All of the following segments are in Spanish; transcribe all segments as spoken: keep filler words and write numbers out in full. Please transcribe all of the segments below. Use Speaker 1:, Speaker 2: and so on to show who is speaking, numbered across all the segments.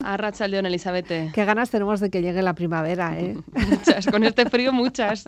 Speaker 1: Arratsaldeon, Elizabeth.
Speaker 2: Qué ganas tenemos de que llegue la primavera, ¿eh?
Speaker 1: Muchas, con este frío muchas.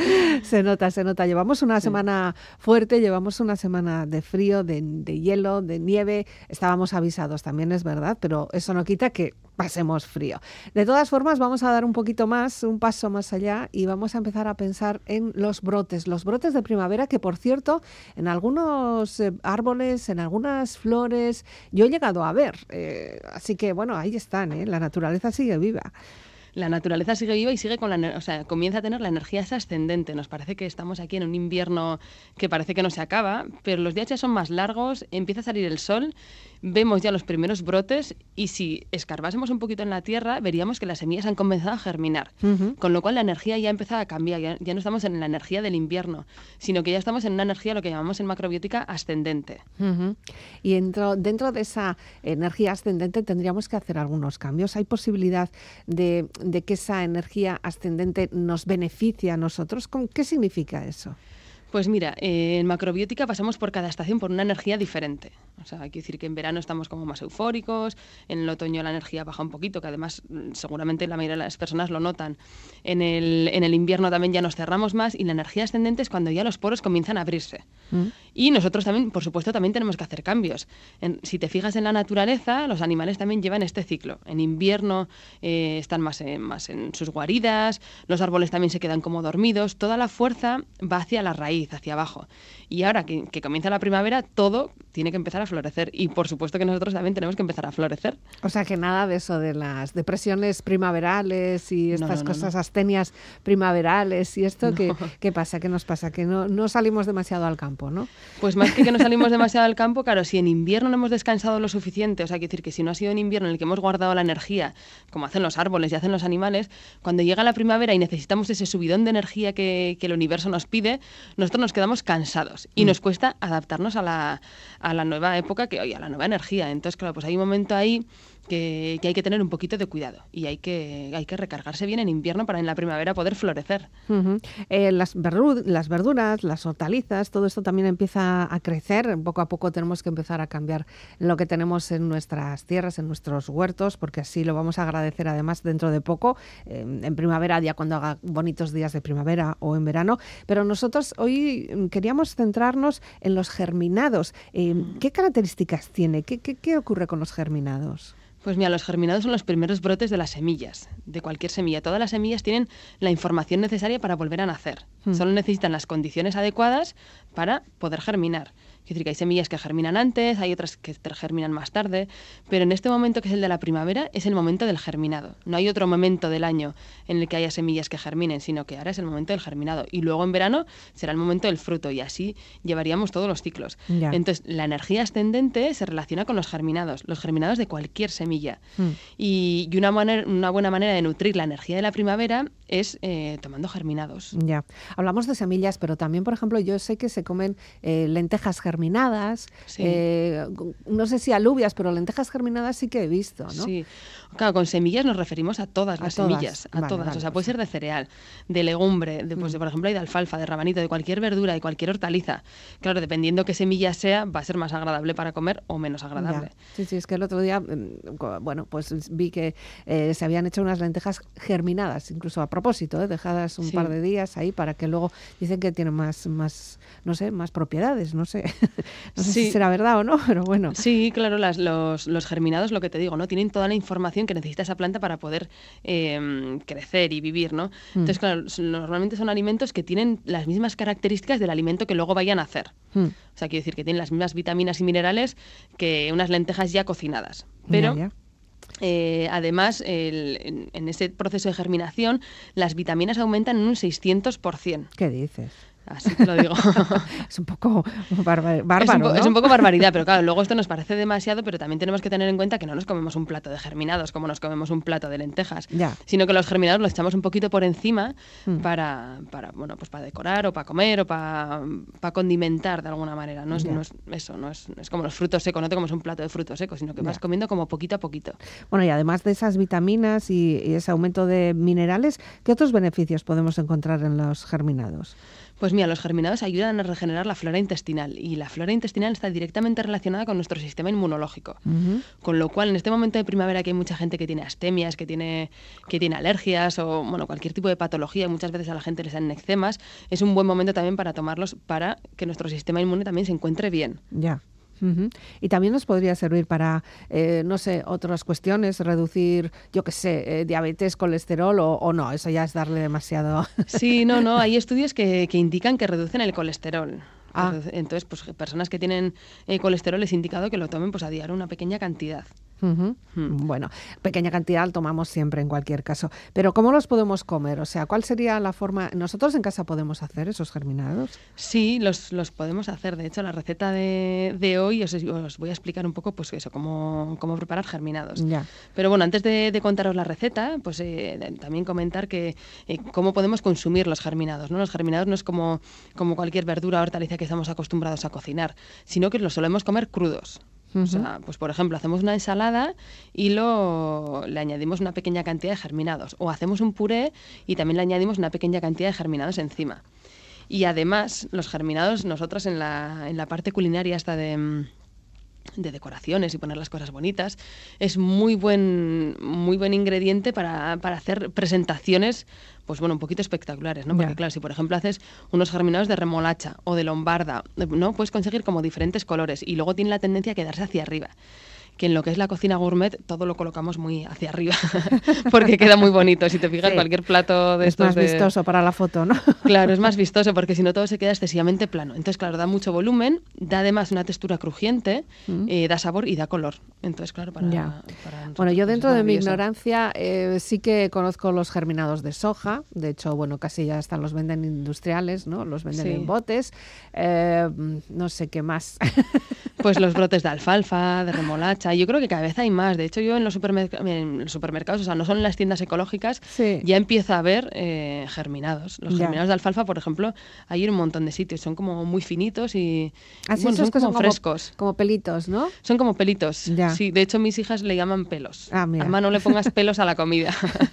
Speaker 2: Se nota, se nota. Llevamos una sí. semana fuerte, llevamos una semana de frío, de, de hielo, de nieve. Estábamos avisados también, es verdad, pero eso no quita que pasemos frío. De todas formas, vamos a dar un poquito más, un paso más allá y vamos a empezar a pensar en los brotes, los brotes de primavera que, por cierto, en algunos eh, árboles, en algunas flores, yo he llegado a ver. Eh, así que, bueno, ahí están, ¿eh? La naturaleza sigue viva.
Speaker 1: La naturaleza sigue viva y sigue con la, o sea, comienza a tener la energía esa ascendente. Nos parece que estamos aquí en un invierno que parece que no se acaba, pero los días ya son más largos, empieza a salir el sol, vemos ya los primeros brotes y si escarbásemos un poquito en la tierra, veríamos que las semillas han comenzado a germinar. Uh-huh. Con lo cual la energía ya ha empezado a cambiar, ya, ya no estamos en la energía del invierno, sino que ya estamos en una energía, lo que llamamos en macrobiótica, ascendente.
Speaker 2: Uh-huh. Y dentro, dentro de esa energía ascendente tendríamos que hacer algunos cambios. ¿Hay posibilidad de... de que esa energía ascendente nos beneficie a nosotros? ¿Qué significa eso?
Speaker 1: Pues mira, eh, en macrobiótica pasamos por cada estación por una energía diferente. O sea, hay que decir que en verano estamos como más eufóricos, en el otoño la energía baja un poquito, que además seguramente la mayoría de las personas lo notan. En el, en el invierno también ya nos cerramos más y la energía ascendente es cuando ya los poros comienzan a abrirse. ¿Mm? Y nosotros también, por supuesto, también tenemos que hacer cambios. En, si te fijas en la naturaleza, los animales también llevan este ciclo. En invierno eh, están más en, más en sus guaridas, los árboles también se quedan como dormidos, toda la fuerza va hacia la raíz, hacia abajo. Y ahora que, que comienza la primavera, todo tiene que empezar a florecer. Y por supuesto que nosotros también tenemos que empezar a florecer.
Speaker 2: O sea que nada de eso de las depresiones primaverales y estas no, no, no, cosas no. astenias primaverales y esto, no. ¿qué, ¿qué pasa? ¿Qué nos pasa? Que no, no salimos demasiado al campo, ¿no?
Speaker 1: Pues más que que no salimos demasiado al campo, claro, si en invierno no hemos descansado lo suficiente, o sea, quiero decir que si no ha sido en invierno en el que hemos guardado la energía, como hacen los árboles y hacen los animales, cuando llega la primavera y necesitamos ese subidón de energía que, que el universo nos pide, nosotros nos quedamos cansados y mm. nos cuesta adaptarnos a la, a la nueva época, que, oye, a la nueva energía. Entonces, claro, pues hay un momento ahí que, que hay que tener un poquito de cuidado y hay que, hay que recargarse bien en invierno para en la primavera poder florecer.
Speaker 2: Uh-huh. Eh, las, verdu- las verduras, las hortalizas, todo esto también empieza a crecer. Poco a poco tenemos que empezar a cambiar lo que tenemos en nuestras tierras, en nuestros huertos, porque así lo vamos a agradecer además dentro de poco, eh, en primavera, ya cuando haga bonitos días de primavera o en verano. Pero nosotros hoy queríamos centrarnos en los germinados. Eh, ¿Qué características tiene? ¿Qué, qué, qué ocurre con los germinados?
Speaker 1: Pues mira, los germinados son los primeros brotes de las semillas, de cualquier semilla. Todas las semillas tienen la información necesaria para volver a nacer. Hmm. Solo necesitan las condiciones adecuadas para poder germinar. Es decir, que hay semillas que germinan antes, hay otras que germinan más tarde, pero en este momento, que es el de la primavera, es el momento del germinado. No hay otro momento del año en el que haya semillas que germinen, sino que ahora es el momento del germinado. Y luego en verano será el momento del fruto y así llevaríamos todos los ciclos. Ya. Entonces, la energía ascendente se relaciona con los germinados, los germinados de cualquier semilla. Mm. Y, y una, manera, una buena manera de nutrir la energía de la primavera es eh, tomando germinados.
Speaker 2: Ya. Hablamos de semillas, pero también, por ejemplo, yo sé que se comen eh, lentejas germinadas. germinadas, sí. eh, no sé si alubias, pero lentejas germinadas sí que he visto, ¿no?
Speaker 1: Sí, claro, con semillas nos referimos a todas las a todas. semillas, a vale, todas, vale, o sea, puede ser de cereal, de legumbre, de, pues, mm. de, por ejemplo, hay de alfalfa, de rabanito, de cualquier verdura, de cualquier hortaliza. Claro, dependiendo qué semilla sea, va a ser más agradable para comer o menos agradable.
Speaker 2: Ya. Sí, sí, es que el otro día, bueno, pues vi que eh, se habían hecho unas lentejas germinadas, incluso a propósito, ¿eh? dejadas un sí. par de días ahí para que luego dicen que tienen más, más, no sé, más propiedades, no sé. No sé sí. si será verdad o no, pero bueno.
Speaker 1: Sí, claro, las, los, los germinados, lo que te digo, ¿no? Tienen toda la información que necesita esa planta para poder eh, crecer y vivir, ¿no? Mm. Entonces, claro, normalmente son alimentos que tienen las mismas características del alimento que luego vayan a hacer. Mm. O sea, quiero decir que tienen las mismas vitaminas y minerales que unas lentejas ya cocinadas. Pero... Ya, ya. Eh, además, el, en, en ese proceso de germinación, las vitaminas aumentan en un seiscientos por ciento.
Speaker 2: ¿Qué dices?
Speaker 1: Así te lo digo.
Speaker 2: Es un poco bárbaro, bárbaro,
Speaker 1: es, un po-
Speaker 2: ¿no?
Speaker 1: es un poco barbaridad, pero claro, luego esto nos parece demasiado, pero también tenemos que tener en cuenta que no nos comemos un plato de germinados como nos comemos un plato de lentejas,
Speaker 2: ya.
Speaker 1: sino que los germinados los echamos un poquito por encima mm. para, para, bueno, pues para decorar o para comer o para, para condimentar de alguna manera. No es, no es eso, no es, es como los frutos secos, no te comes un plato de frutos secos, sino que ya. vas comiendo como poquito a poquito.
Speaker 2: Bueno, y además de esas vitaminas y, y ese aumento de minerales, ¿qué otros beneficios podemos encontrar en los germinados?
Speaker 1: Pues mira, los germinados ayudan a regenerar la flora intestinal y la flora intestinal está directamente relacionada con nuestro sistema inmunológico. Uh-huh. Con lo cual, en este momento de primavera que hay mucha gente que tiene astemias, que tiene, que tiene alergias o bueno, cualquier tipo de patología, muchas veces a la gente les dan eczemas, es un buen momento también para tomarlos para que nuestro sistema inmune también se encuentre bien.
Speaker 2: Ya. Uh-huh. Y también nos podría servir para, eh, no sé, otras cuestiones, reducir, yo qué sé, eh, diabetes, colesterol o, o no, eso ya es darle demasiado.
Speaker 1: Sí, no, no, hay estudios que, que indican que reducen el colesterol. Ah. Entonces, pues personas que tienen eh, colesterol es indicado que lo tomen pues a diario una pequeña cantidad.
Speaker 2: Uh-huh. Hmm. Bueno, pequeña cantidad tomamos siempre en cualquier caso. Pero ¿cómo los podemos comer? O sea, ¿cuál sería la forma? ¿Nosotros en casa podemos hacer esos germinados?
Speaker 1: Sí, los, los podemos hacer. De hecho, la receta de, de hoy os, os voy a explicar un poco pues eso, cómo, cómo preparar germinados.
Speaker 2: Ya.
Speaker 1: Pero bueno, antes de, de contaros la receta, pues eh, también comentar que eh, cómo podemos consumir los germinados, ¿no? Los germinados no es como, como cualquier verdura o hortaliza que estamos acostumbrados a cocinar, sino que los solemos comer crudos. O sea, pues por ejemplo, hacemos una ensalada y lo, le añadimos una pequeña cantidad de germinados. O hacemos un puré y también le añadimos una pequeña cantidad de germinados encima. Y además, los germinados, nosotros en la, en la parte culinaria esta de... de decoraciones y poner las cosas bonitas, es muy buen muy buen ingrediente para, para hacer presentaciones pues bueno, un poquito espectaculares, ¿no? Porque yeah. claro, si por ejemplo haces unos germinados de remolacha o de lombarda, ¿no? Puedes conseguir como diferentes colores y luego tiene la tendencia a quedarse hacia arriba. Que en lo que es la cocina gourmet todo lo colocamos muy hacia arriba porque queda muy bonito. Si te fijas, sí. cualquier plato de
Speaker 2: es
Speaker 1: estos...
Speaker 2: Es más
Speaker 1: de...
Speaker 2: vistoso para la foto, ¿no?
Speaker 1: Claro, es más vistoso porque si no todo se queda excesivamente plano. Entonces, claro, da mucho volumen, da además una textura crujiente, mm. eh, da sabor y da color. Entonces, claro, para...
Speaker 2: Ya.
Speaker 1: para
Speaker 2: bueno, yo dentro de mi ignorancia eh, sí que conozco los germinados de soja. De hecho, bueno, casi ya están, los venden industriales, ¿no? Los venden sí. en botes. Eh, no sé qué más.
Speaker 1: Pues los brotes de alfalfa, de remolacha. Yo creo que cada vez hay más. De hecho, yo en los, supermerc- en los supermercados, o sea, no son en las tiendas ecológicas, sí. ya empiezo a ver eh, germinados. Los ya. germinados de alfalfa, por ejemplo, hay en un montón de sitios. Son como muy finitos y
Speaker 2: Así
Speaker 1: bueno, son como
Speaker 2: son
Speaker 1: frescos.
Speaker 2: Como, como pelitos, ¿no?
Speaker 1: Son como pelitos.
Speaker 2: Ya.
Speaker 1: Sí, de hecho, mis hijas le llaman pelos.
Speaker 2: Ah, mira.
Speaker 1: Además, no le pongas pelos a la comida.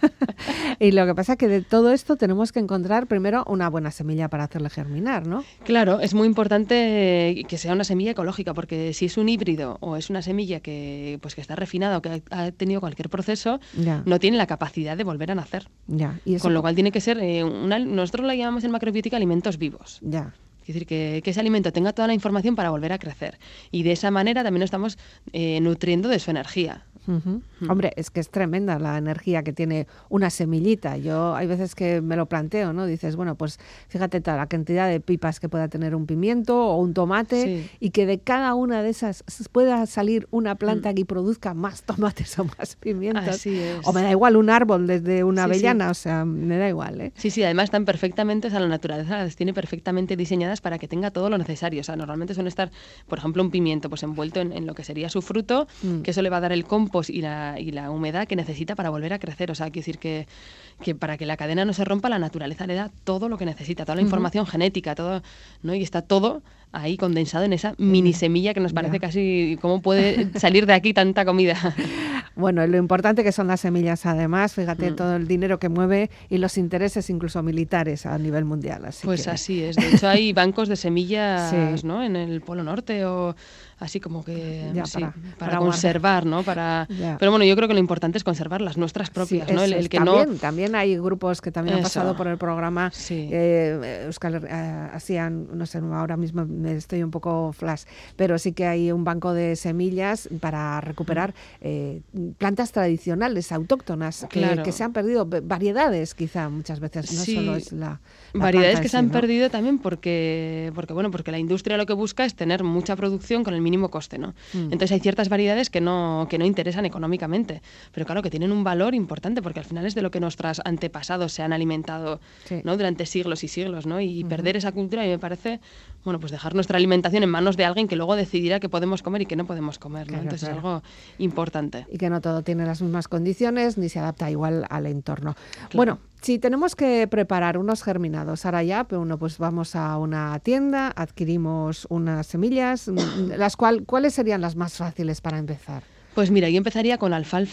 Speaker 2: Y lo que pasa es que de todo esto tenemos que encontrar primero una buena semilla para hacerle germinar, ¿no?
Speaker 1: Claro, es muy importante que sea una semilla ecológica, porque si es un híbrido o es una semilla que pues que está refinada o que ha tenido cualquier proceso, ya. no tiene la capacidad de volver a nacer.
Speaker 2: Ya. ¿Y eso?
Speaker 1: Con lo cual tiene que ser, eh, una, nosotros la llamamos en macrobiótica alimentos vivos.
Speaker 2: Ya.
Speaker 1: Es decir, que, que ese alimento tenga toda la información para volver a crecer. Y de esa manera también nos estamos eh, nutriendo de su energía.
Speaker 2: Uh-huh. Mm. Hombre, es que es tremenda la energía que tiene una semillita. Yo hay veces que me lo planteo, ¿no? Dices, bueno, pues fíjate toda la cantidad de pipas que pueda tener un pimiento o un tomate sí. y que de cada una de esas pueda salir una planta mm. que produzca más tomates o más pimientos.
Speaker 1: Así es.
Speaker 2: O me da igual un árbol desde una
Speaker 1: sí,
Speaker 2: avellana,
Speaker 1: sí.
Speaker 2: o sea, me da igual, ¿eh?
Speaker 1: Sí, sí, además están perfectamente, o sea, la naturaleza las tiene perfectamente diseñadas para que tenga todo lo necesario. O sea, normalmente suele estar, por ejemplo, un pimiento pues envuelto en, en lo que sería su fruto, mm. que eso le va a dar el compost y la, y la humedad que necesita para volver a crecer. O sea, quiero decir que, que para que la cadena no se rompa, la naturaleza le da todo lo que necesita, toda la uh-huh. información genética, todo, ¿no? Y está todo ahí condensado en esa mini semilla que nos parece yeah. casi cómo puede salir de aquí tanta comida.
Speaker 2: Bueno, lo importante que son las semillas, además, fíjate mm. todo el dinero que mueve y los intereses incluso militares a nivel mundial. Así
Speaker 1: pues
Speaker 2: que...
Speaker 1: así es. De hecho, hay bancos de semillas
Speaker 2: sí.
Speaker 1: ¿no? en el Polo Norte o así como que
Speaker 2: ya,
Speaker 1: sí,
Speaker 2: para,
Speaker 1: para,
Speaker 2: para
Speaker 1: conservar, ¿no? Para pero bueno, yo creo que lo importante es conservar las nuestras propias,
Speaker 2: sí,
Speaker 1: ¿no? El, el que
Speaker 2: también,
Speaker 1: no
Speaker 2: también hay grupos que también eso. han pasado por el programa
Speaker 1: sí.
Speaker 2: eh, Euskal eh, hacían, no sé, ahora mismo estoy un poco flash, pero sí que hay un banco de semillas para recuperar eh, plantas tradicionales, autóctonas, que,
Speaker 1: claro.
Speaker 2: que se han perdido, variedades quizá muchas veces, no
Speaker 1: sí.
Speaker 2: solo es la, la
Speaker 1: variedades que
Speaker 2: sí,
Speaker 1: se han
Speaker 2: ¿no?
Speaker 1: perdido también porque, porque bueno, porque la industria lo que busca es tener mucha producción con el mínimo coste, ¿no? Mm. Entonces hay ciertas variedades que no, que no interesan económicamente, pero claro que tienen un valor importante porque al final es de lo que nuestros antepasados se han alimentado
Speaker 2: sí.
Speaker 1: ¿no? durante siglos y siglos, ¿no? Y uh-huh. perder esa cultura, y me parece, bueno, pues dejar nuestra alimentación en manos de alguien que luego decidirá qué podemos comer y qué no podemos comer, ¿no?
Speaker 2: Claro,
Speaker 1: Entonces
Speaker 2: claro.
Speaker 1: es algo importante.
Speaker 2: Y que no todo tiene las mismas condiciones ni se adapta igual al entorno.
Speaker 1: Claro.
Speaker 2: Bueno, si tenemos que preparar unos germinados, ahora ya, pero uno, pues vamos a una tienda, adquirimos unas semillas, las cual, ¿cuáles serían las más fáciles para empezar?
Speaker 1: Pues mira, yo empezaría con alfalfa,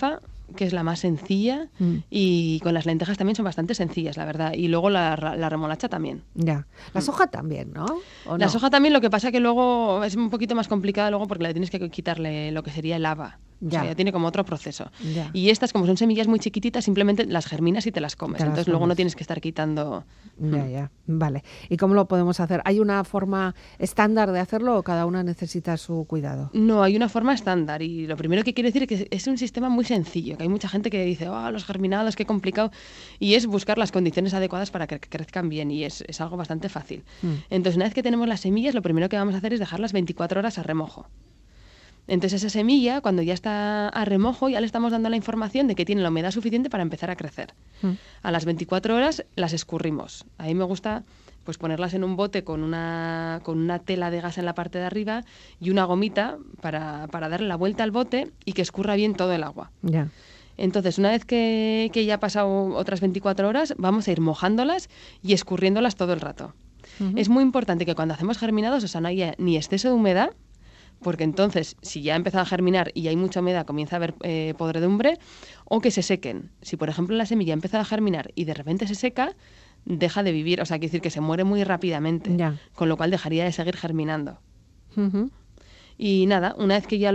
Speaker 1: que es la más sencilla, mm. y con las lentejas también son bastante sencillas, la verdad. Y luego la, la remolacha también.
Speaker 2: Ya. La soja mm. también, ¿no? ¿O
Speaker 1: la
Speaker 2: no?
Speaker 1: soja también, lo que pasa que luego es un poquito más complicada luego porque le tienes que quitarle lo que sería el haba. Ya. O sea, ya tiene como otro proceso.
Speaker 2: Ya.
Speaker 1: Y estas, como son semillas muy chiquititas, simplemente las germinas y te las comes. Te las Entonces comes. Luego no tienes que estar quitando...
Speaker 2: Ya, ya. Vale. ¿Y cómo lo podemos hacer? ¿Hay una forma estándar de hacerlo o cada una necesita su cuidado?
Speaker 1: No, hay una forma estándar. Y lo primero que quiero decir es que es un sistema muy sencillo. Que hay mucha gente que dice, oh, los germinados, qué complicado. Y es buscar las condiciones adecuadas para que crezcan bien. Y es, es algo bastante fácil. Mm. Entonces, una vez que tenemos las semillas, lo primero que vamos a hacer es dejarlas veinticuatro horas a remojo. Entonces esa semilla, cuando ya está a remojo, ya le estamos dando la información de que tiene la humedad suficiente para empezar a crecer. Mm. A las veinticuatro horas las escurrimos. A mí me gusta pues ponerlas en un bote con una, con una tela de gas en la parte de arriba y una gomita para, para darle la vuelta al bote y que escurra bien todo el agua.
Speaker 2: Ya.
Speaker 1: Entonces, una vez que, que ya ha pasado otras veinticuatro horas, vamos a ir mojándolas y escurriéndolas todo el rato. Uh-huh. Es muy importante que cuando hacemos germinados, o sea, no haya ni exceso de humedad, porque entonces, si ya ha empezado a germinar y hay mucha humedad, comienza a haber eh, podredumbre, o que se sequen. Si, por ejemplo, la semilla ha empezado a germinar y de repente se seca, deja de vivir, o sea, quiere decir que se muere muy rápidamente,
Speaker 2: ya.
Speaker 1: Con lo cual dejaría de seguir germinando.
Speaker 2: Uh-huh.
Speaker 1: Y nada, una vez que ya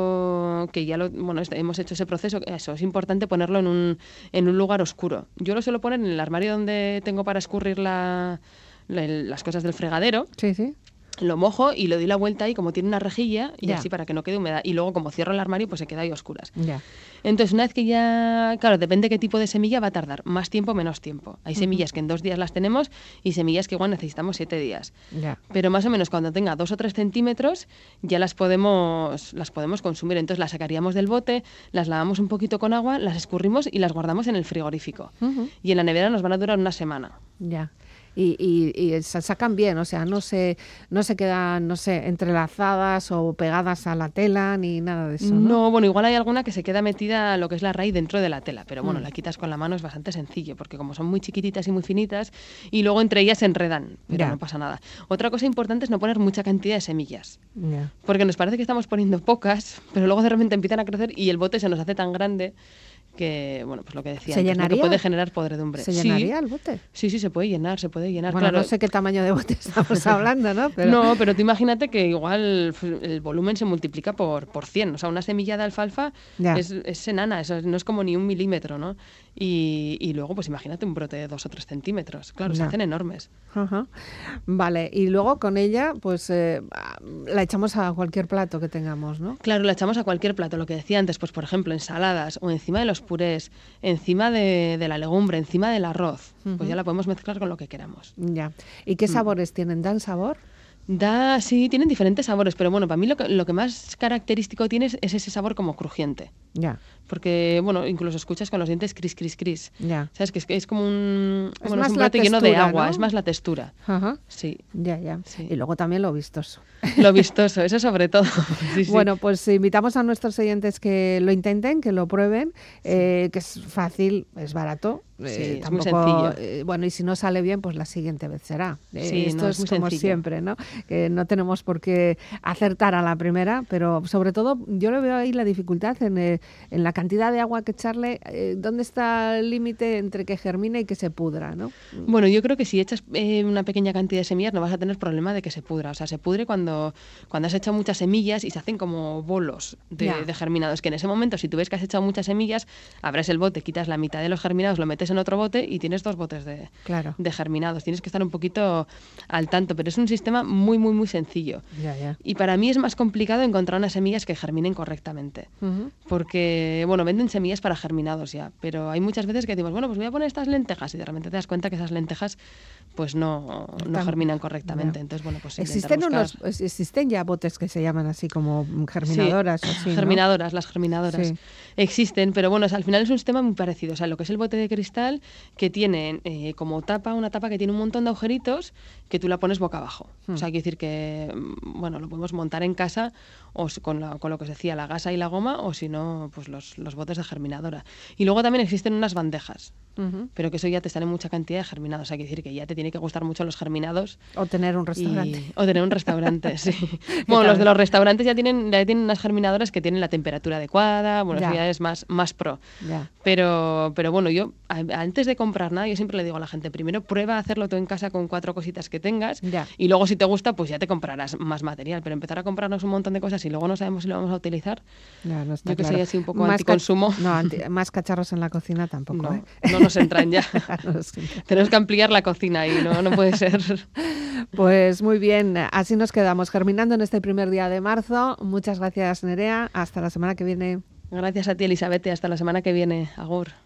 Speaker 1: lo, que ya lo, bueno, hemos hecho ese proceso, eso es importante ponerlo en un, en un lugar oscuro. Yo lo suelo poner en el armario donde tengo para escurrir la, la, las cosas del fregadero.
Speaker 2: Sí, sí.
Speaker 1: Lo mojo y lo doy la vuelta ahí como tiene una rejilla y
Speaker 2: ya.
Speaker 1: así para que no quede humedad. Y luego como cierro el armario pues se queda ahí a oscuras.
Speaker 2: Ya.
Speaker 1: Entonces una vez que ya, claro, depende qué tipo de semilla va a tardar. Más tiempo, menos tiempo. Hay uh-huh. semillas que en dos días las tenemos y semillas que igual necesitamos siete días.
Speaker 2: Ya.
Speaker 1: Pero más o menos cuando tenga dos o tres centímetros ya las podemos, las podemos consumir. Entonces las sacaríamos del bote, las lavamos un poquito con agua, las escurrimos y las guardamos en el frigorífico. Uh-huh. Y en la nevera nos van a durar una semana.
Speaker 2: Ya. Y, y, y se sacan bien, o sea, no se, no se quedan, no sé, entrelazadas o pegadas a la tela ni nada de eso, ¿no?
Speaker 1: No, bueno, igual hay alguna que se queda metida lo que es la raíz dentro de la tela, pero bueno, mm. la quitas con la mano, es bastante sencillo, porque como son muy chiquititas y muy finitas, y luego entre ellas se enredan, pero ya. No pasa nada. Otra cosa importante es no poner mucha cantidad de semillas,
Speaker 2: ya.
Speaker 1: porque nos parece que estamos poniendo pocas, pero luego de repente empiezan a crecer y el bote se nos hace tan grande que, bueno, pues lo que decía,
Speaker 2: ¿Se
Speaker 1: antes,
Speaker 2: llenaría?
Speaker 1: ¿no? Que puede generar podredumbre.
Speaker 2: ¿Se llenaría
Speaker 1: sí.
Speaker 2: el bote?
Speaker 1: Sí, sí, se puede llenar, se puede llenar.
Speaker 2: Bueno,
Speaker 1: claro.
Speaker 2: no sé qué tamaño de bote estamos hablando, ¿no? Pero...
Speaker 1: No, pero tú imagínate que igual el volumen se multiplica por, por cien. O sea, una semilla de alfalfa es, es enana, eso no es como ni un milímetro, ¿no? Y, y luego, pues imagínate un brote de dos o tres centímetros. Claro, no. Se hacen enormes.
Speaker 2: Ajá. Vale, y luego con ella, pues eh, la echamos a cualquier plato que tengamos, ¿no?
Speaker 1: Claro, la echamos a cualquier plato. Lo que decía antes, pues por ejemplo, ensaladas o encima de los purés, encima de, de la legumbre, encima del arroz, uh-huh. pues ya la podemos mezclar con lo que queramos.
Speaker 2: Ya. ¿Y qué sabores mm. tienen? ¿Dan sabor?
Speaker 1: Da, sí, tienen diferentes sabores, pero bueno, para mí lo que, lo que más característico tiene es, es ese sabor como crujiente.
Speaker 2: Ya.
Speaker 1: Porque, bueno, incluso escuchas con los dientes cris, cris, cris.
Speaker 2: Ya.
Speaker 1: ¿Sabes? Que es, que es como un,
Speaker 2: es
Speaker 1: bueno,
Speaker 2: más
Speaker 1: es un
Speaker 2: la
Speaker 1: brote
Speaker 2: textura,
Speaker 1: lleno de agua,
Speaker 2: ¿no?
Speaker 1: Es más la textura.
Speaker 2: Ajá.
Speaker 1: Sí.
Speaker 2: Ya, ya.
Speaker 1: Sí.
Speaker 2: Y luego también lo vistoso.
Speaker 1: Lo vistoso, eso sobre todo. Sí, sí.
Speaker 2: Bueno, pues invitamos a nuestros oyentes que lo intenten, que lo prueben, sí. eh, que es fácil, es barato.
Speaker 1: Sí,
Speaker 2: eh,
Speaker 1: es
Speaker 2: tampoco,
Speaker 1: muy sencillo.
Speaker 2: Eh, bueno, y si no sale bien, pues la siguiente vez será. Eh,
Speaker 1: sí,
Speaker 2: esto
Speaker 1: no,
Speaker 2: es,
Speaker 1: es muy
Speaker 2: como
Speaker 1: sencillo.
Speaker 2: siempre, ¿no? Que no tenemos por qué acertar a la primera, pero sobre todo yo le veo ahí la dificultad en, eh, en la cantidad de agua que echarle. Eh, ¿Dónde está el límite entre que germine y que se pudra, ¿no?
Speaker 1: Bueno, yo creo que si echas eh, una pequeña cantidad de semillas no vas a tener problema de que se pudra. O sea, se pudre cuando, cuando has echado muchas semillas y se hacen como bolos de, de germinados. Que en ese momento, si tú ves que has echado muchas semillas, abres el bote, quitas la mitad de los germinados, lo metes en otro bote y tienes dos botes de,
Speaker 2: claro.
Speaker 1: de germinados. Tienes que estar un poquito al tanto, pero es un sistema muy, muy, muy sencillo.
Speaker 2: Ya, ya.
Speaker 1: Y para mí es más complicado encontrar unas semillas que germinen correctamente. Uh-huh. Porque, bueno, venden semillas para germinados ya, pero hay muchas veces que decimos, bueno, pues voy a poner estas lentejas y de repente te das cuenta que esas lentejas pues no, no germinan correctamente. Ya. Entonces, bueno, pues
Speaker 2: existen
Speaker 1: buscar...
Speaker 2: unos existen ya botes que se llaman así como germinadoras.
Speaker 1: Sí,
Speaker 2: así, ¿no?
Speaker 1: germinadoras, las germinadoras. Sí. Existen, pero bueno, o sea, al final es un sistema muy parecido. O sea, lo que es el bote de cristal, que tiene eh, como tapa, una tapa que tiene un montón de agujeritos que tú la pones boca abajo. Hmm. O sea, quiere decir que, bueno, lo podemos montar en casa o con, la, con lo que os decía, la gasa y la goma, o si no, pues los, los botes de germinadora. Y luego también existen unas bandejas, uh-huh. pero que eso ya te sale mucha cantidad de germinados. Hay que decir que ya te tiene que gustar mucho los germinados.
Speaker 2: O tener un restaurante.
Speaker 1: Y, o tener un restaurante, sí. Bueno, los de los restaurantes ya tienen, ya tienen unas germinadoras que tienen la temperatura adecuada, bueno, ya. eso ya es más, más pro.
Speaker 2: Ya.
Speaker 1: Pero, pero bueno, yo a, antes de comprar nada, yo siempre le digo a la gente, primero prueba a hacerlo tú en casa con cuatro cositas que tengas
Speaker 2: ya.
Speaker 1: y luego si te gusta, pues ya te comprarás más material. Pero empezar a comprarnos un montón de cosas y luego no sabemos si lo vamos a utilizar,
Speaker 2: ya, no está
Speaker 1: yo que
Speaker 2: claro.
Speaker 1: soy así un poco
Speaker 2: más
Speaker 1: anticonsumo.
Speaker 2: Ca- no, anti, más cacharros en la cocina tampoco.
Speaker 1: No,
Speaker 2: ¿eh?
Speaker 1: no nos entran ya.
Speaker 2: no nos entran.
Speaker 1: Tenemos que ampliar la cocina y no, no puede ser.
Speaker 2: Pues muy bien, así nos quedamos germinando en este primer día de marzo. Muchas gracias, Nerea. Hasta la semana que viene.
Speaker 1: Gracias a ti, Elizabeth. Hasta la semana que viene. Agur.